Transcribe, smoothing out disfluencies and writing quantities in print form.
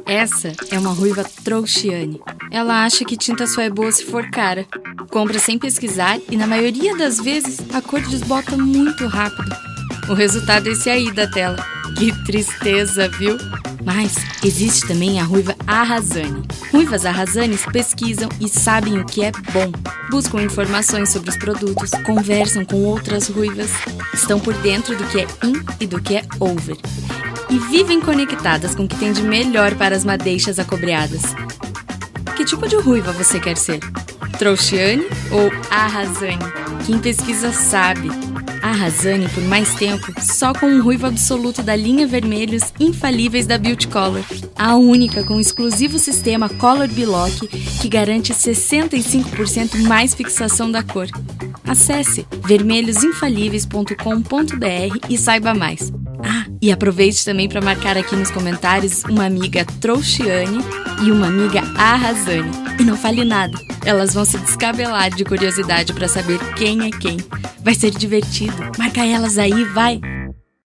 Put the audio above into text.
Essa é uma ruiva trouxiane. Ela acha que tinta só é boa se for cara. Compra sem pesquisar e, na maioria das vezes, a cor desbota muito rápido. O resultado é esse aí da tela. Que tristeza, viu? Mas existe também a ruiva arrasane. Ruivas arrasanes pesquisam e sabem o que é bom. Buscam informações sobre os produtos, conversam com outras ruivas, estão por dentro do que é in e do que é over. E vivem conectadas com o que tem de melhor para as madeixas acobreadas. Que tipo de ruiva você quer ser? Trouxiane ou arrasane? Quem pesquisa sabe. Arrasane por mais tempo só com um ruivo absoluto da linha Vermelhos infalíveis da Beauty Color. A única com o exclusivo sistema Color Bilock que garante 65% mais fixação da cor. Acesse vermelhosinfalíveis.com.br e saiba mais. E aproveite também para marcar aqui nos comentários uma amiga trouxiane e uma amiga arrasane. E não fale nada, elas vão se descabelar de curiosidade para saber quem é quem. Vai ser divertido. Marca elas aí, vai!